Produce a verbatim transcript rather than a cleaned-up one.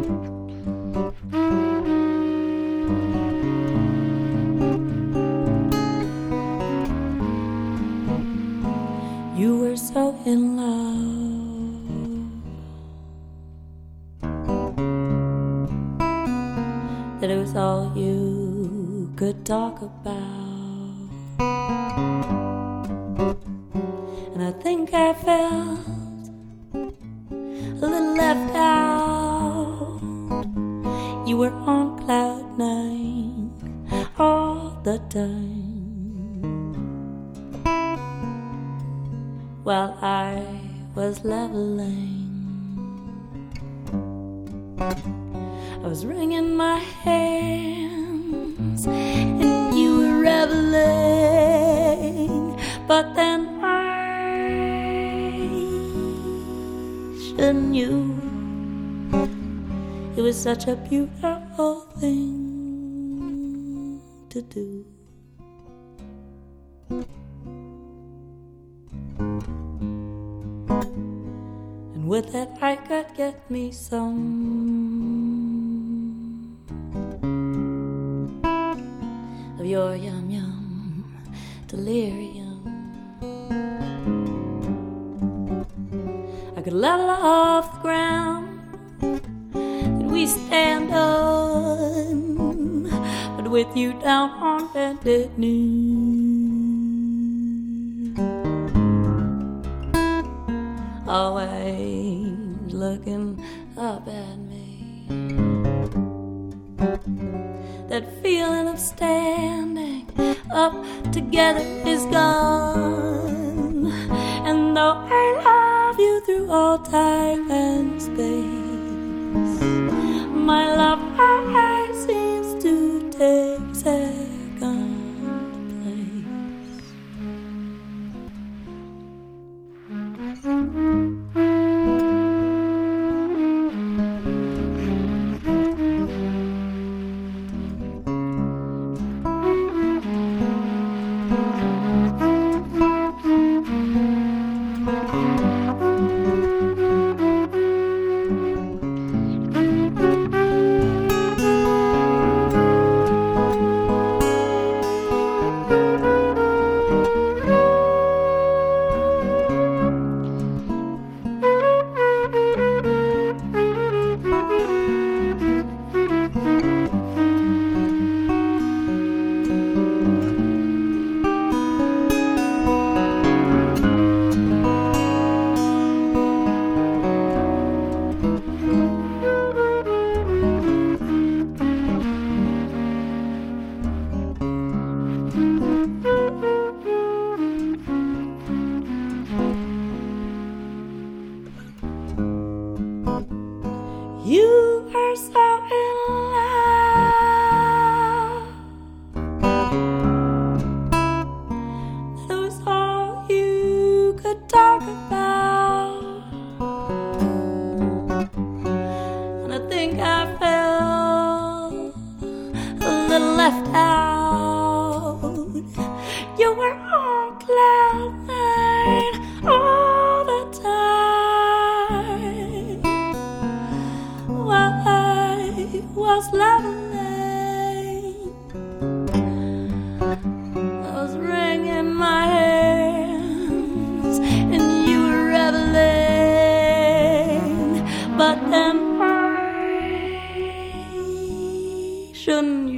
You were so in love that it was all you could talk about. And I think I felt a little left out. You were on cloud nine all the time, while I was leveling. I was wringing my hands and you were reveling. But then I should knew it was such a beautiful thing to do. With that I could get me some of your yum yum delirium. I could level off the ground that we stand on, but with you down on bended knee, always looking up at me. That feeling of standing up together is gone. And though I love you through all time and space, my love always seems to take second place. You are so in love that it was all you could talk about. And I think I felt a little left out. You were on cloud nine all the time, while I was leveling. I was wringing my hands and you were reveling. But then I shouldn't you